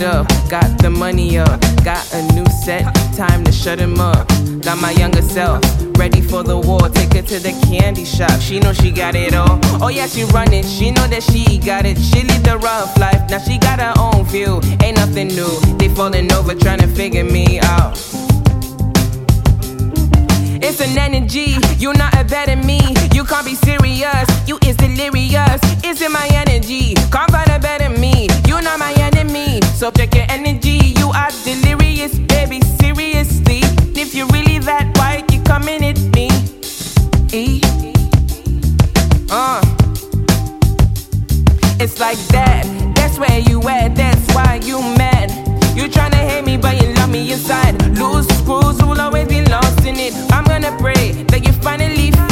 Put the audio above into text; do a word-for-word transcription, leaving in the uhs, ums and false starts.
up, got the money up, got a new set, time to shut him up. Got my younger self, ready for the war, take her to the candy shop, she know she got it all. Oh yeah, she run it, she know that she got it, she live the rough life, now she got her own view, ain't nothing new, they falling over trying to figure me out. It's an energy, you not a better me, you can't be serious, you is delirious, it's in my energy, can't find a better me, you not my enemy, so check your energy, you are delirious, baby, seriously, if you really that white, you coming at me, e, uh, it's like that, that's where you at, that's why you mad, you tryna hate me but you love me inside, loose screws will always be lost in it, I'm gonna pray that you finally